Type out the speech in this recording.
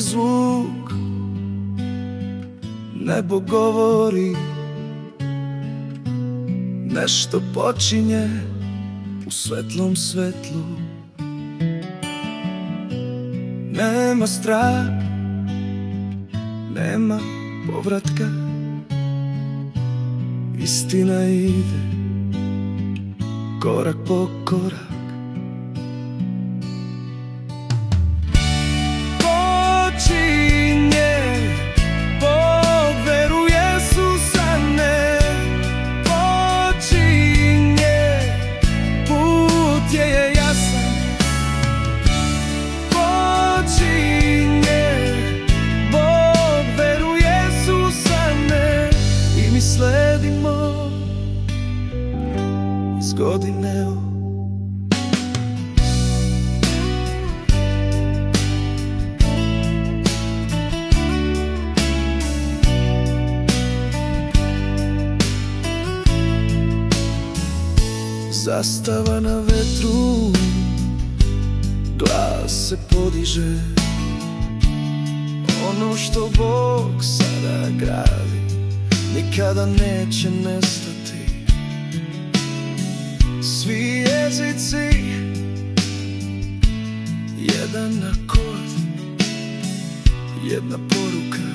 zvuk, nebo govori, nešto počinje u svetlom svetlu. Nema straha, nema povratka, istina ide korak po korak. Počinje Bog, veru Jesusa ne počinje, put je jasan. Počinje Bog, veru Jesusa ne, i mi sledimo iz godine u zastava na vetru, glas se podiže. Ono što Bog sada gradi nikada neće nestati. Svi jezici, jedan akord, jedna poruka.